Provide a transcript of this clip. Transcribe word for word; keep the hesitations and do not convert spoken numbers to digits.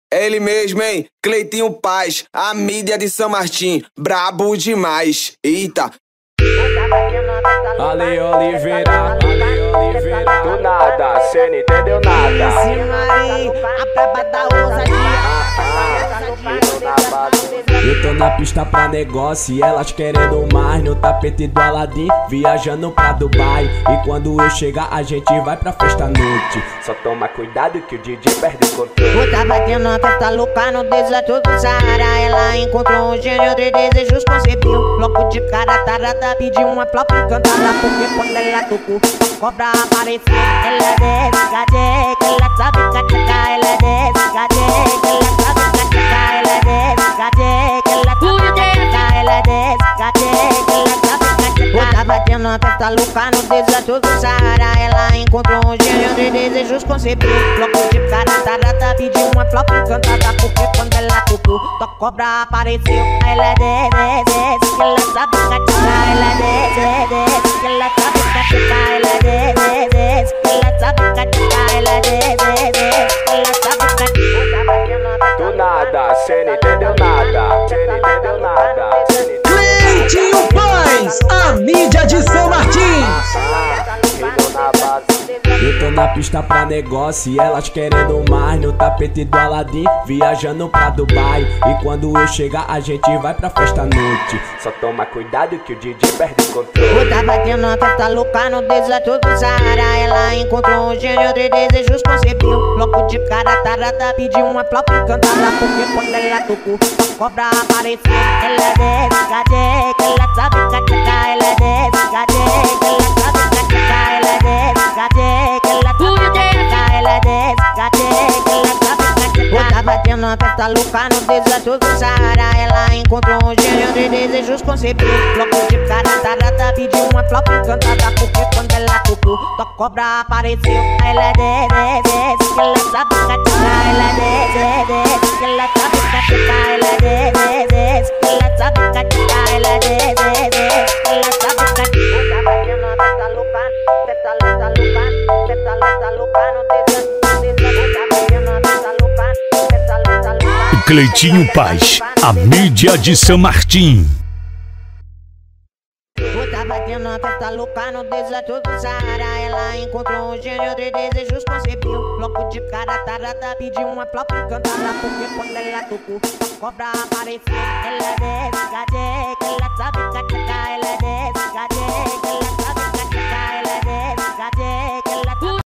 É ele mesmo, hein? Cleitinho Paz, a mídia de São Martim, brabo demais. Eita. Ale Oliveira, Ale Oliveira. Do nada, cê não entendeu nada. Esse Mari, a braba da ousadia. Eu tô na pista pra negócio e elas querendo mais. No tapete do Aladim, viajando pra Dubai. E quando eu chegar a gente vai pra festa à noite. Só toma cuidado que o D J perde o controle. Vou tá batendo uma festa louca no deserto do Saara. Ela encontrou um gênio de desejos, concebeu. Logo de cara tarada, pediu uma flauta encantada. Porque quando ela tocou, a cobra apareceu. Ela é desgadeca, ela sabe catecar. Ela é desgadeca, ela sabe catecar. Ela é desgadeca, ela sabe catecar. Ela é desgadeca, ela sabe catecar. Vou tá batendo uma festa louca no deserto do Saara. Ela encontrou um gênio de desejos, concebeu. Logo de cara tarada, pediu uma flauta encantada. Porque quando ela tocou, a cobra apareceu. Ela é desgadeca, ela sabe catecar. Ela é desgadeca, ela sabe catecar. Ela é desgadeca, ela sabe catecar. Ela é desgadeca, ela sabe catecar. Do nada, cê não entendeu nada. Cê não entendeu nada. Cleitinho Paz, a mídia de São Martim. Eu tô na pista pra negócio e elas querendo mais. No tapete do Aladim, viajando pra Dubai. E quando eu chegar a gente vai pra festa à noite. Só toma cuidado que o D J perde o controle. Vou tá batendo uma festa louca no deserto do Saara. Ela encontrou um gênio de desejos, concebeu. Logo de cara tarada, pediu uma flauta encantada. Porque quando ela tocou, a cobra apareceu. Ela é desgadeca, ela sabe catecar. Ela é desgadeca, ela sabe catecar. Ela é desgadeca, ela sabe catecar. Ela é desgadeca, ela sabe catecar. Vou tá batendo uma festa louca no deserto do Saara. Ela encontrou um gênio de desejos, concebeu. Logo de cara tarada, pediu uma flauta encantada. Porque quando ela tocou, a cobra apareceu. Ela é desgadeca, ela sabe catecar. Ela é desgadeca, ela sabe catecar. Ela é desgadeca, ela sabe catecar. Ela é desgadeca, ela sabe catecar. Vou tá batendo uma festa louca, festa louca, louca, festa louca, louca no deserto, deserto. Vou tá batendo uma festa louca, festa louca, louca. Cleitinho Paz, a mídia de São Martim. Vou tá batendo uma festa louca no deserto do Saara. Ela encontrou um gênio de desejos, concebeu. Logo de cara tarada, pediu uma flauta encantada. Porque quando ela tocou, a cobra apareceu. Ela é desgadeca, ela sabe catecar. Ela é desgadeca, ela